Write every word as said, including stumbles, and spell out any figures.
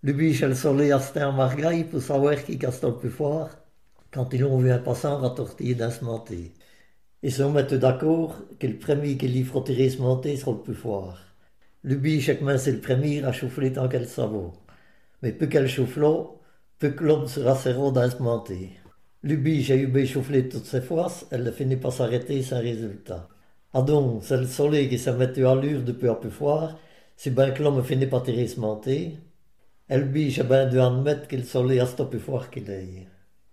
L'ubice le soleil à en margaille pour savoir qui casse le plus fort quand ils ont vu un passant rattortiller d'un sementé. Ils se mettent d'accord que le premier qui lui frotterait sementé sera le plus fort. L'ubice, chaque main, c'est le premier à choufler tant qu'elle savait. Mais peu qu'elle choufle, peu que l'homme sera serré d'un sementé. L'ubice a eu bien chaufflé toutes ses fois, elle ne finit pas s'arrêter sans résultat. Ah donc, c'est le soleil qui s'est mis à l'ure depuis un peu fort, si bien que l'homme finit par tirer sementé. Elle biche a bien dû admettre que le soleil a stoppé fort qu'il est.